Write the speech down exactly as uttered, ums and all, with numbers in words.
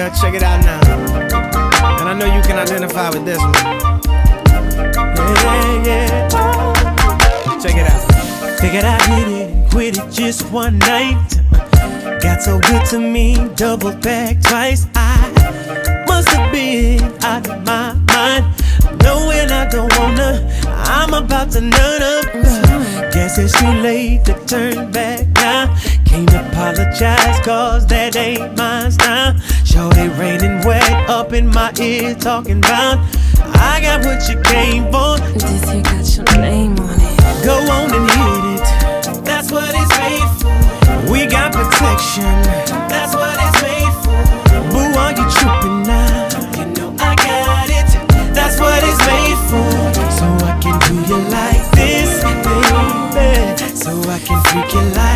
girl, check it out now. And I know you can identify with this one. Yeah, yeah, yeah. Check it out. Figured I hit it and quit it just one night. Got so good to me, double back twice. I must have been out of my mind, knowing I don't wanna, I'm about to nut up. Guess it's too late to turn back now. Can't apologize, cause that ain't mine now. Shorty raining wet up in my ear, talking about I got what you came for. This here got your name on it. Go on and hit it, that's what it's made for. We got protection, that's what it's made for. Boo, are you tripping now? You know I got it, that's what it's made for. So I can do you like this, baby, so I can freak you like